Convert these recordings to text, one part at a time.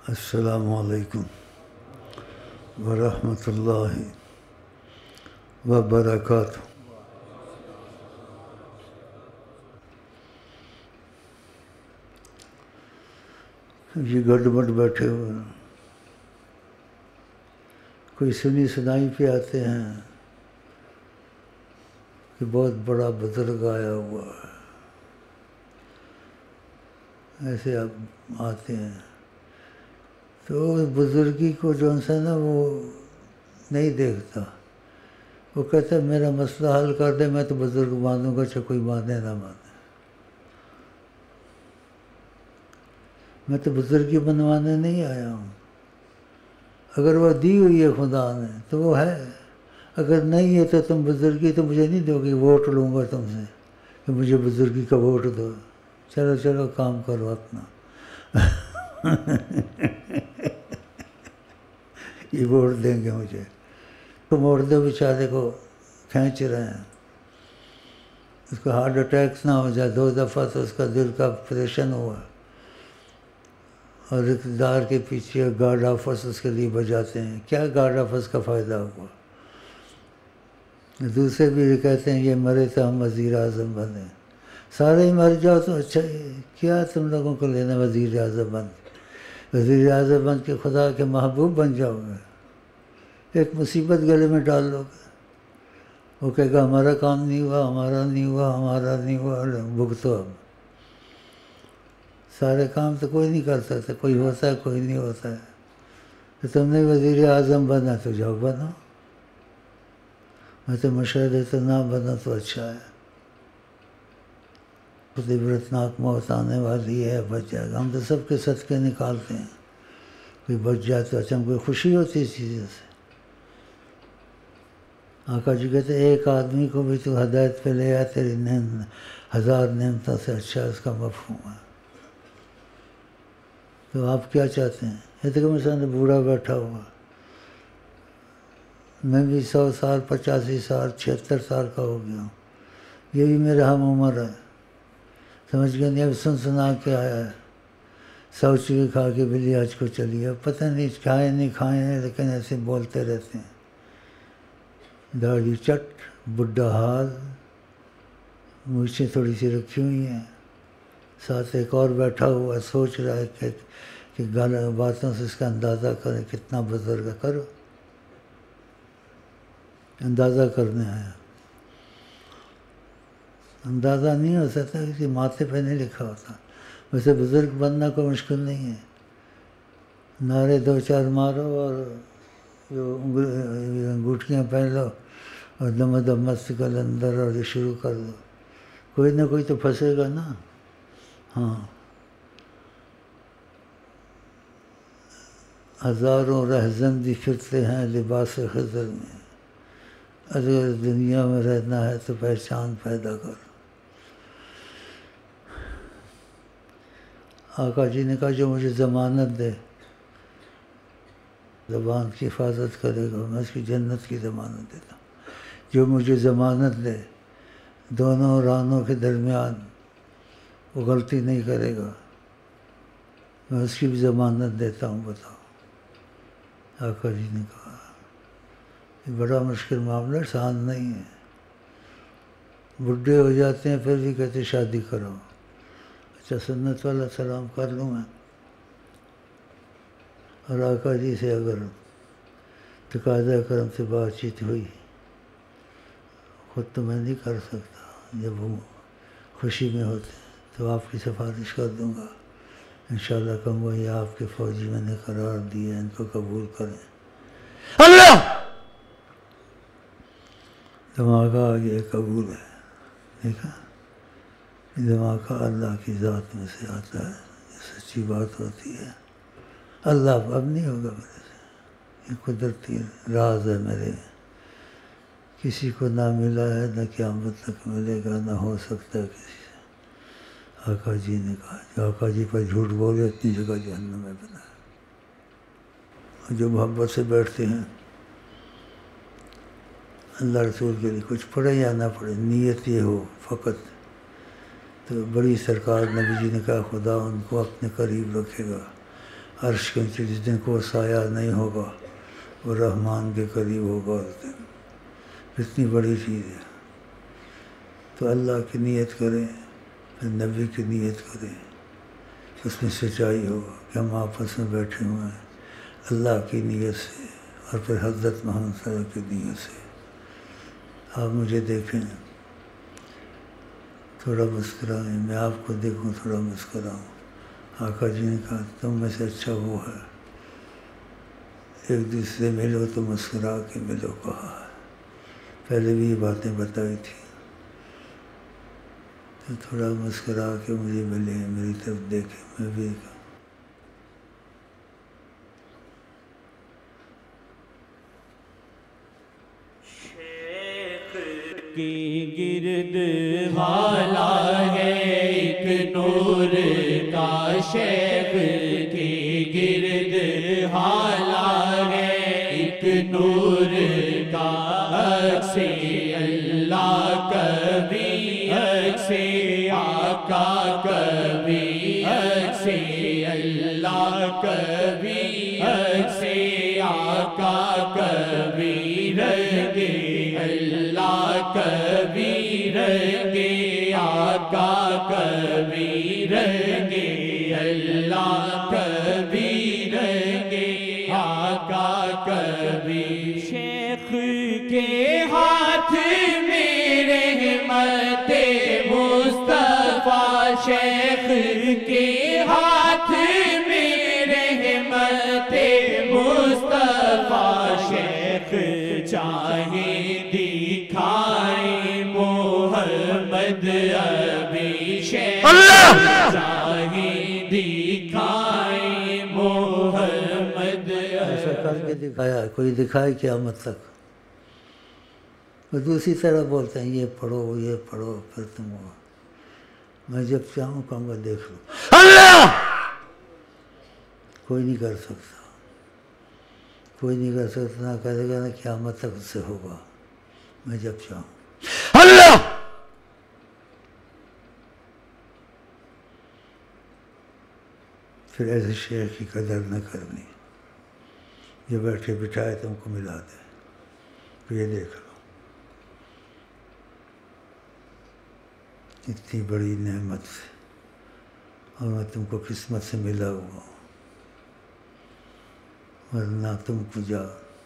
السلام علیکم ورحمۃ اللہ وبرکاتہ۔ یہ گڑبڑ بیٹھے ہوئے ہیں، کوئی سنی سنائی پہ آتے ہیں کہ بہت بڑا بزرگ آیا ہوا ہے، ایسے اب آتے ہیں تو اس بزرگی کو جو ہے نا وہ نہیں دیکھتا، وہ کہتا ہے میرا مسئلہ حل کر دے، میں تو بزرگ مانوں گا چاہے کوئی مانے نہ مانے، میں تو بزرگی بنوانے نہیں آیا ہوں۔ اگر وہ دی ہوئی ہے خدا نے تو وہ ہے، اگر نہیں ہے تو تم بزرگی تو مجھے نہیں دو گی، ووٹ لوں گا تم سے کہ مجھے بزرگی کا ووٹ دو، چلو چلو کام کرو اپنا۔ یہ ووٹ دیں گے مجھے، تو موڑ دو بیچارے کو، کھینچ رہے ہیں، اس کو ہارٹ اٹیکس نہ ہو جائے، 2 دفعہ تو اس کا دل کا آپریشن ہوا، اور اقتدار کے پیچھے گارڈ آفس اس کے لیے بجاتے ہیں، کیا گارڈ آفس کا فائدہ ہوا؟ دوسرے بھی کہتے ہیں یہ مرے تو ہم وزیر اعظم بنے، سارے ہی مر جاؤ تو اچھا ہی، کیا تم لوگوں کو لینا وزیر اعظم بن، وزیر اعظم بن کے خدا کے محبوب بن جاؤ گے، ایک مصیبت گلے میں ڈال لو گے، وہ کہے گا ہمارا کام نہیں ہوا، ہمارا نہیں ہوا، ہمارا نہیں ہوا، بھگتو اب، سارے کام تو کوئی نہیں کر سکتا، کوئی ہوتا ہے کوئی نہیں ہوتا ہے، تو تم نے وزیر اعظم بنا تو جاؤ بنو، میں تو مشورہ دیتا نہ بنا تو اچھا ہے، خود عبرتناک موت آنے والی ہے، بچ جائے گا، ہم تو سب کے صدقے نکالتے ہیں، کوئی بچ جائے تو اچھا، ہم کو خوشی ہوتی ہے اس چیزوں سے۔ آقا جی کہتے ہیں ایک آدمی کو بھی تو ہدایت پہ لے آیا، تیری 1000 نعمتوں سے اچھا اس کا مفہوم ہے۔ تو آپ کیا چاہتے ہیں؟ یہ تو کہ مثلا بوڑھا بیٹھا ہوا، میں بھی 100 سال 85 سال 76 سال کا ہو گیا ہوں، یہ بھی میرا ہم عمر ہے، سمجھ گئے نہیں؟ اب سنا کے آیا ہے، 100 چوہے کھا کے بلی آج کو چلی ہے، پتہ نہیں کھائے نہیں کھائے ہیں، لیکن ایسے بولتے رہتے ہیں، داڑھی چٹ، بڈھا حال، مونچھیں تھوڑی سی رکھی ہوئی ہیں، ساتھ ایک اور بیٹھا ہوا سوچ رہا ہے کہ باتوں سے اس کا اندازہ کریں کتنا بزرگ ہے، کرو اندازہ کرنے آیا، اندازہ نہیں ہو سکتا، کسی ماتھے پہ نہیں لکھا ہوتا، ویسے بزرگ بننا کوئی مشکل نہیں ہے، نعرے 2-4 مارو اور جو انگوٹھیاں پہن لو اور دم مست کلندر اور یہ شروع کر دو، کوئی نہ کوئی تو پھنسے گا نا۔ ہاں، ہزاروں رہزن بھی پھرتے ہیں لباس خضر میں، اگر دنیا میں رہنا ہے تو پہچان پیدا کر۔ آقا جی نے کہا جو مجھے ضمانت دے، زبان کی حفاظت کرے گا، میں اس کی جنت کی ضمانت دیتا ہوں، جو مجھے ضمانت دے دونوں رانوں کے درمیان وہ غلطی نہیں کرے گا، میں اس کی بھی ضمانت دیتا ہوں، بتاؤ۔ آقا جی نے کہا یہ بڑا مشکل معاملہ، آسان نہیں ہے، بڈھے ہو جاتے ہیں پھر بھی کہتے شادی کرو، اچھا سنت والا سلام کر لوں میں، اور آقا جی سے اگر تقاضۂ کرم سے بات چیت ہوئی، خود تو میں نہیں کر سکتا، جب وہ خوشی میں ہوتے تو آپ کی سفارش کر دوں گا، انشاءاللہ کہوں گا یہ آپ کے فوجی میں نے قرار دیا، ان کو قبول کریں۔ اللہ دھماکہ یہ قبول ہے، دیکھا دھماکہ اللہ کی ذات میں سے آتا ہے، یہ سچی بات ہوتی ہے، اللہ اب نہیں ہوگا میرے سے، یہ قدرتی راز ہے میرے، کسی کو نہ ملا ہے نہ قیامت تک ملے گا، نہ ہو سکتا ہے کسی سے۔ آقا جی نے کہا جو آقا جی پر جھوٹ بولے اتنی جگہ جہنم میں بنا ہے، اور جو محبت سے بیٹھتے ہیں اللہ رسول کے لیے کچھ پڑھے یا نہ پڑھے، نیت یہ ہو فقط، تو بڑی سرکار نبی جی نے کہا خدا ان کو اپنے قریب رکھے گا، عرش کے نیچے جس دن کو سایہ نہیں ہوگا وہ رحمان کے قریب ہوگا اس دن. اتنی بڑی چیز ہے. تو اللہ کی نیت کریں، پھر نبی کی نیت کریں، اس میں سچائی ہوگا کہ ہم آپس میں بیٹھے ہوئے ہیں اللہ کی نیت سے، اور پھر حضرت محمد صلی اللہ علیہ وسلم کی نیت سے. آپ مجھے دیکھیں تھوڑا مسکرائیں، میں آپ کو دیکھوں تھوڑا مسکراؤں. آقا جی نے کہا تم میں سے اچھا وہ ہے ایک دوسرے ملو تو مسکرا کے ملو. کہا ہے پہلے بھی یہ باتیں بتائی تھی. تو تھوڑا مسکرا کے مجھے ملے، میری طرف دیکھے، میں بھی کی گرد حالہ ہے ایک نور کا، شیخ کی گرد حالہ ہے ایک نور کا. عکس اللہ کبھی عکس آقا کبھی عکس اللہ کبھی عکس آقا کبھی رنگے اللہ کبھی رنگے آقا کبھی رنگے اللہ کبھی رنگے آقا کبھی. شیخ کے ہاتھ میں رحمت مصطفیٰ، شیخ کے ہاتھ میں رحمت مصطفیٰ. شیخ چاہے دکھائے محمد ابھی، شیخ چاہے دکھائے محمد. ایسا کر کے دکھایا، کوئی دکھائے قیامت تک. وہ دوسری طرح بولتے ہیں یہ پڑھو پھر تم ہو. میں جب چاہوں کہوں گا دیکھ لو اللہ. کوئی نہیں کر سکتا، کوئی نہیں کر سکتا. نہ کرے گا نہ قیامت تک اس سے ہوگا. میں جب چاہوں اللہ. پھر ایسے شیخ کی قدر نہ کرنی جو بیٹھے بٹھائے تم کو ملا دے. تو یہ دیکھ لو اتنی بڑی نعمت سے، اور میں تم کو قسمت سے ملا ہوا ہوں، ورنہ تم کو جا.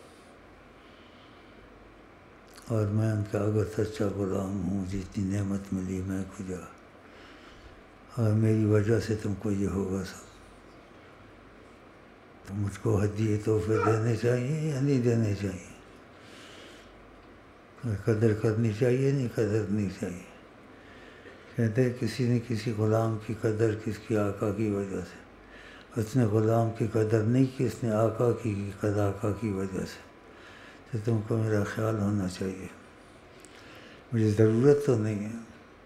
اور میں ان کا اگر سچا غلام ہوں، جتنی نعمت ملی میں کو جا، اور میری وجہ سے تم کو یہ ہوگا سب. تو مجھ کو ہدیے تحفے دینے چاہیے یا نہیں دینے چاہیے؟ قدر کرنی چاہیے نہیں قدر نہیں چاہیے؟ کہتے ہیں کسی نے کسی غلام کی قدر کس کی آقا کی وجہ سے. اس نے غلام کی قدر نہیں کی، اس نے آقا کی قدر آقا کی وجہ سے. تو تم کو میرا خیال ہونا چاہیے. مجھے ضرورت تو نہیں ہے،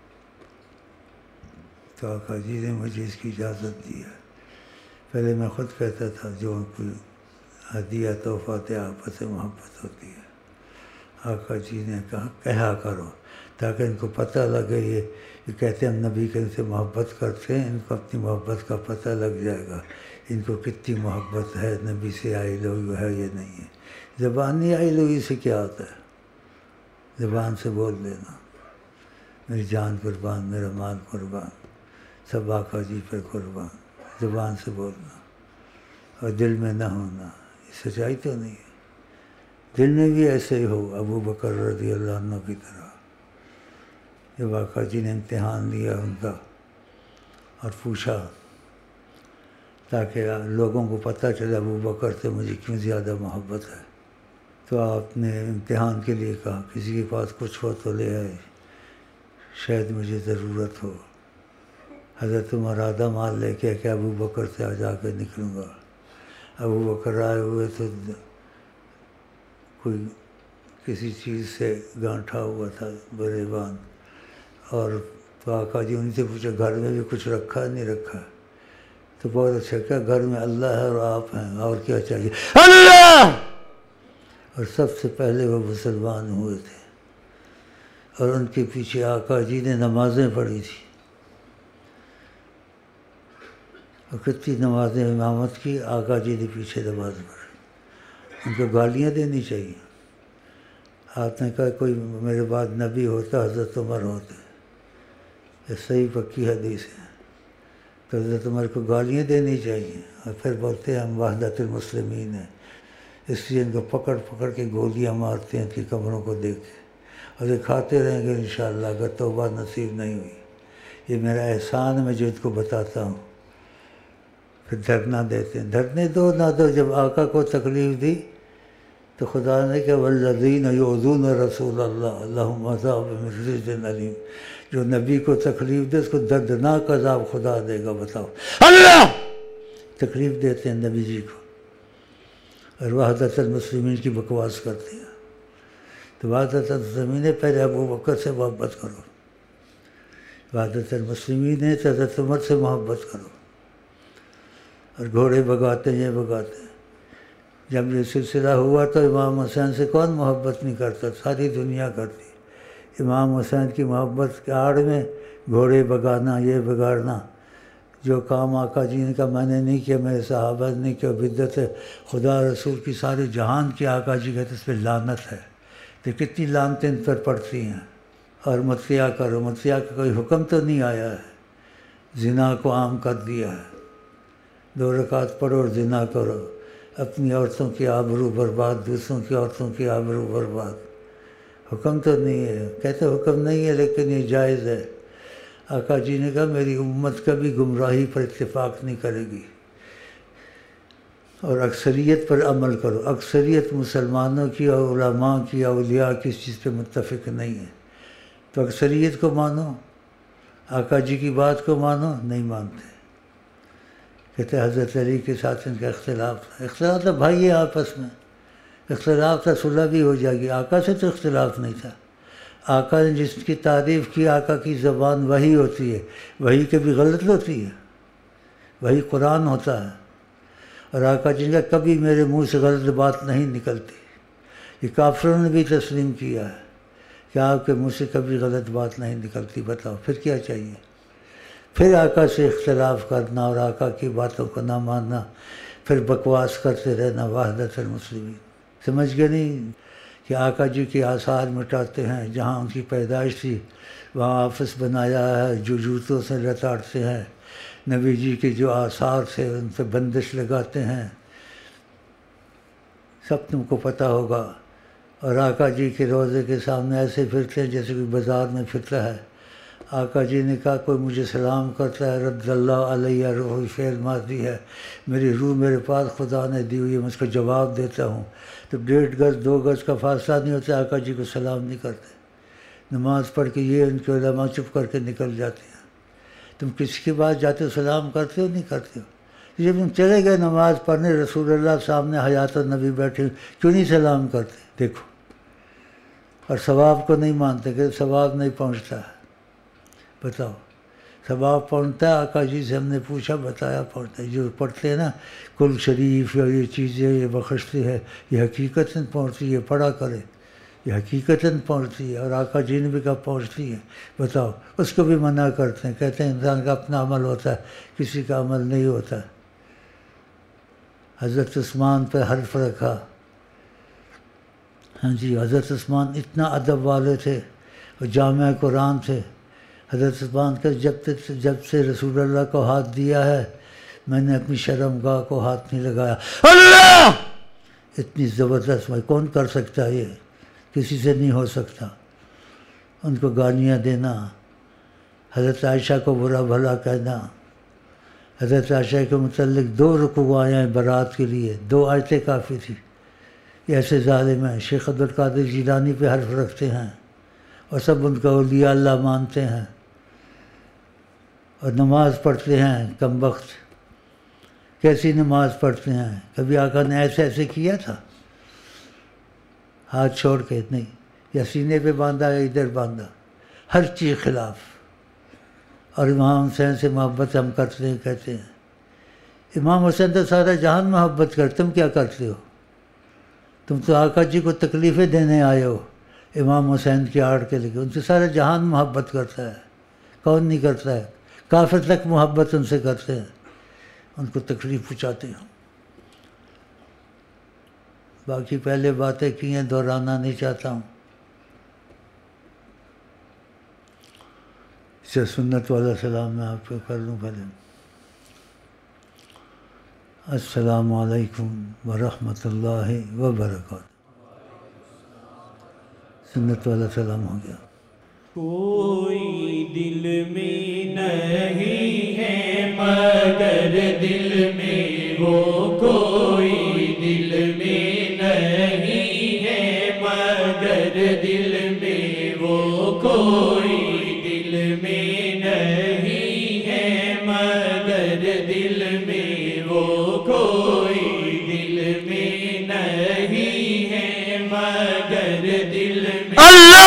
تو آقا جی نے مجھے اس کی اجازت دی ہے. پہلے میں خود کہتا تھا جو کوئی ہدیہ تحفہ دے آپس سے محبت ہوتی ہے. آقا جی نے کہا کرو تاکہ ان کو پتہ لگے. یہ کہتے ہیں ہم نبی کے ان سے محبت کرتے ہیں، ان کو اپنی محبت کا پتہ لگ جائے گا ان کو کتنی محبت ہے نبی سے. آئی لو یو ہے یہ نہیں ہے. زبانی آئی لو یو سے کیا ہوتا ہے؟ زبان سے بول دینا میری جان قربان، میرا مال قربان، سب آقا جی پر قربان. زبان سے بولنا اور دل میں نہ ہونا، یہ سچائی تو نہیں ہے. دل میں بھی ایسے ہی ہو ابو بکر رضی اللہ عنہ کی طرح. جب آقا جی نے امتحان دیا ان کا اور پوچھا تاکہ لوگوں کو پتہ چلے ابو بکر سے مجھے کیوں زیادہ محبت ہے، تو آپ نے امتحان کے لیے کہا کسی کے پاس کچھ ہو تو لے آئے، شاید مجھے ضرورت ہو. حضرت عمر آدھا مال لے کے کہ ابو بکر سے جا کے نکلوں گا. ابو بکر آئے ہوئے تو کوئی کسی چیز سے گانٹھا ہوا تھا گریبان، اور تو آقا جی ان سے پوچھا گھر میں بھی کچھ رکھا نہیں رکھا؟ تو بہت اچھا کیا گھر میں اللہ ہے اور آپ ہیں، اور کیا چاہیے؟ اللہ. اور سب سے پہلے وہ مسلمان ہوئے تھے اور ان کے پیچھے آقا جی نے نمازیں پڑھی تھی. اور کتنی نمازیں امامت کی، آقا جی نے پیچھے نماز پڑھی. ان کو گالیاں دینی چاہیے. آپ نے کہا کوئی میرے بعد نبی ہوتا حضرت عمر ہوتے، یہ صحیح پکی حدیث ہے. تو حضرت عمر کو گالیاں دینی چاہیے. اور پھر بولتے ہیں ہم وحدت المسلمین ہیں، اس لیے ان کو پکڑ پکڑ کے گولیاں مارتے ہیں ان کی کمروں کو دیکھ کے، اور یہ کھاتے رہیں گے انشاءاللہ اگر توبہ نصیب نہیں ہوئی. یہ میرا احسان ہے میں جو ان کو بتاتا ہوں. پھر دھرنا دیتے ہیں. دھرنے دو نہ دو، جب آقا کو تکلیف دی تو خدا نے کہ والذین یؤذون رسول اللہ لہم عذاب من رجز علیم. جو نبی کو تکلیف دے اس کو دردناک عذاب خدا دے گا. بتاؤ، اللہ تکلیف دیتے ہیں نبی جی کو اور وحدت المسلمین کی بکواس کرتے ہیں. تو وحدت المسلمین پہلے ابو بکر سے محبت کرو، وحدت المسلمین ہے تو حضرت عمر سے محبت کرو. اور گھوڑے بگاتے ہیں، یہ بگاتے ہیں. جب یہ سلسلہ ہوا تو امام حسین سے کون محبت نہیں کرتا؟ ساری دنیا کرتی. امام حسین کی محبت کے آڑ میں گھوڑے بگانا، یہ بگاڑنا، جو کام آقا جی نے کہا میں نے نہیں کیا، میرے صحابہ نے نہیں کیا، بدعت ہے. خدا رسول کی سارے جہان کی آقا جی کہتے اس پہ لعنت ہے. تو کتنی لعنتیں ان پر پڑتی ہیں. اور مطیع کرو، مطیع کا کوئی حکم تو نہیں آیا ہے. زنا کو عام کر دیا ہے. 2 رکعت پڑھو اور زنا کرو. اپنی عورتوں کی آبرو برباد، دوسروں کی عورتوں کی آبرو برباد. حکم تو نہیں ہے، کہتے حکم نہیں ہے لیکن یہ جائز ہے. آقا جی نے کہا میری امت کبھی گمراہی پر اتفاق نہیں کرے گی، اور اکثریت پر عمل کرو. اکثریت مسلمانوں کی اور علماء کی، اولیاء کی اس چیز پہ متفق نہیں ہے. تو اکثریت کو مانو، آقا جی کی بات کو مانو. نہیں مانتے. کہتے حضرت علی کے ساتھ ان کا اختلاف تھا. اختلاف تھا بھائی آپس میں، اختلاف تھا، صلح بھی ہو جائے گی. آقا سے تو اختلاف نہیں تھا. آقا نے جس کی تعریف کی، آقا کی زبان وہی ہوتی ہے. وہی کبھی غلط ہوتی ہے؟ وہی قرآن ہوتا ہے. اور آقا جن کا کبھی میرے منہ سے غلط بات نہیں نکلتی. یہ کافروں نے بھی تسلیم کیا ہے کہ آپ کے منہ سے کبھی غلط بات نہیں نکلتی. بتاؤ پھر کیا چاہیے؟ پھر آقا سے اختلاف کرنا اور آقا کی باتوں کو نہ ماننا، پھر بکواس کرتے رہنا. وحدت المسلمین سمجھ گئے نہیں کہ آقا جی کے آثار مٹاتے ہیں. جہاں ان کی پیدائش تھی وہاں آفس بنایا ہے، جو جوتوں سے لتاڑتے ہیں. نبی جی کے جو آثار تھے ان پہ بندش لگاتے ہیں. سب تم کو پتہ ہوگا. اور آقا جی کے روضے کے سامنے ایسے پھرتے ہیں جیسے کوئی بازار میں پھرتا ہے. آقا جی نے کہا کوئی مجھے سلام کرتا ہے، رد اللہ علیہ روح فعل ماضی ہے، میری روح میرے پاس خدا نے دی ہوئی ہے، میں اس کو جواب دیتا ہوں. تو 1.5 گز 2 گز کا فاصلہ نہیں ہوتا، آقا جی کو سلام نہیں کرتے. نماز پڑھ کے یہ ان کے علماء چپ کر کے نکل جاتے ہیں. تم کسی کے پاس جاتے ہو سلام کرتے ہو؟ نہیں کرتے ہو. جب تم چلے گئے نماز پڑھنے، رسول اللہ سامنے حیات النبی بیٹھے، کیوں نہیں سلام کرتے؟ دیکھو. اور ثواب کو نہیں مانتے کہ ثواب نہیں پہنچتا ہے. بتاؤ ثواب پہنچتا ہے؟ آقا جی سے ہم نے پوچھا، بتایا پہنچتا ہے. جو پڑھتے ہیں نا کل شریف یا یہ چیزیں یہ بخشتے ہے، یہ حقیقتاً پہنچتی ہے. پڑھا کرے، یہ حقیقتاً پہنچتی ہے. اور آقا جی نے بھی کہا پہنچتی ہے. بتاؤ اس کو بھی منع کرتے ہیں، کہتے ہیں انسان کا اپنا عمل ہوتا ہے، کسی کا عمل نہیں ہوتا. حضرت عثمان پہ حرف رکھا. ہاں جی، حضرت عثمان اتنا ادب والے تھے اور جامع قرآن تھے. حضرت عثمان کا جب سے رسول اللہ کو ہاتھ دیا ہے میں نے اپنی شرمگاہ کو ہاتھ نہیں لگایا. اللہ! اتنی زبردست میں کون کر سکتا ہے؟ یہ کسی سے نہیں ہو سکتا. ان کو گالیاں دینا، حضرت عائشہ کو برا بھلا کہنا. حضرت عائشہ کے متعلق 2 رکوع آئے ہیں برات کے لیے، 2 آیتیں کافی تھی. یہ ایسے ظالم ہیں. شیخ عبدالقادر جیلانی پہ حرف رکھتے ہیں اور سب ان کا اولیاء اللہ مانتے ہیں. اور نماز پڑھتے ہیں کم وقت. کیسی نماز پڑھتے ہیں؟ کبھی آقا نے ایسے کیا تھا؟ ہاتھ چھوڑ کے نہیں، یا سینے پہ باندھا یا ادھر باندھا، ہر چیز خلاف. اور امام حسین سے محبت ہم کرتے ہیں، کہتے ہیں امام حسین تو سارا جہان محبت کرتے. تم کیا کرتے ہو؟ تم تو آقا جی کو تکلیفیں دینے آئے ہو امام حسین کی آڑ کے لگے. ان سے سارا جہان محبت کرتا ہے. کون نہیں کرتا ہے؟ کافر تک محبت ان سے کرتے ہیں. ان کو تکلیف پہنچاتے ہیں. باقی پہلے باتیں کی ہیں، دہرانا نہیں چاہتا ہوں. اسے سنت والا سلام میں آپ کو کر لوں پہلے. السلام علیکم ورحمۃ اللہ وبرکاتہ. سنت والا سلام ہو گیا. کوئی دل میں نہیں ہے مگر دل میں وہ کوئی دل میں نہیں ہے مگر دل میں وہ کوئی دل میں نہیں ہے مگر دل میں وہ کوئی دل میں نہیں ہے مگر دل میں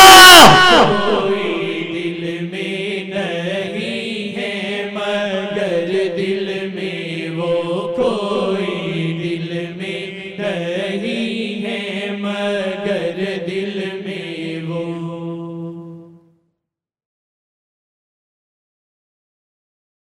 کوئی دل میں نہیں ہے مگر دل میں وہ کوئی دل میں نہیں ہے مگر